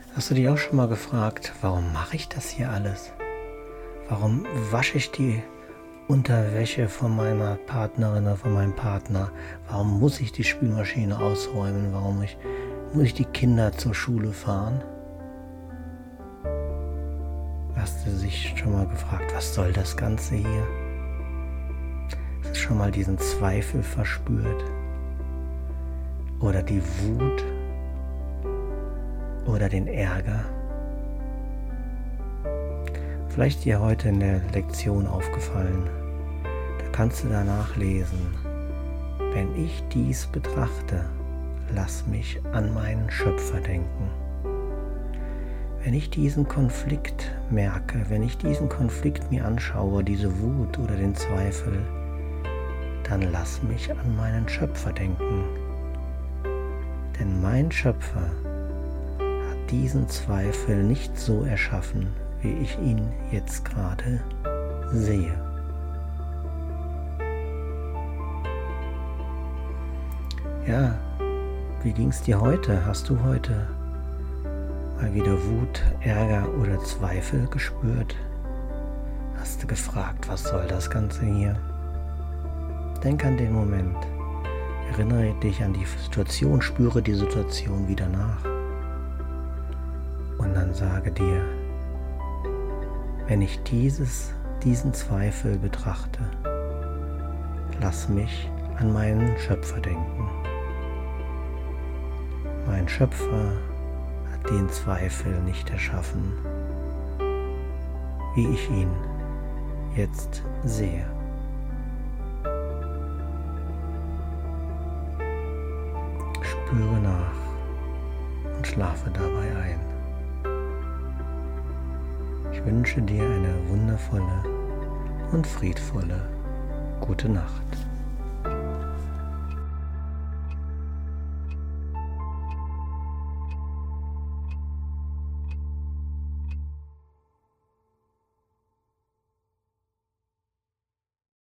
Hast du dich auch schon mal gefragt, warum mache ich das hier alles? Warum wasche ich die Unterwäsche von meiner Partnerin oder von meinem Partner? Warum muss ich die Spülmaschine ausräumen? Muss ich die Kinder zur Schule fahren? Hast du dich schon mal gefragt, was soll das Ganze hier? Hast du schon mal diesen Zweifel verspürt? Oder die Wut? Oder den Ärger? Vielleicht dir heute in der Lektion aufgefallen. Da kannst du danach lesen. Wenn ich dies betrachte, lass mich an meinen Schöpfer denken. Wenn ich diesen Konflikt merke, wenn ich diesen Konflikt mir anschaue, diese Wut oder den Zweifel, dann lass mich an meinen Schöpfer denken. Denn mein Schöpfer hat diesen Zweifel nicht so erschaffen, wie ich ihn jetzt gerade sehe. Ja, wie ging es dir heute? Hast du heute mal wieder Wut, Ärger oder Zweifel gespürt? Hast du gefragt, was soll das Ganze hier? Denk an den Moment. Erinnere dich an die Situation, spüre die Situation wieder nach. Und dann sage dir, wenn ich diesen Zweifel betrachte, lass mich an meinen Schöpfer denken. Mein Schöpfer hat den Zweifel nicht erschaffen, wie ich ihn jetzt sehe. Spüre nach und schlafe dabei ein. Ich wünsche dir eine wundervolle und friedvolle gute Nacht.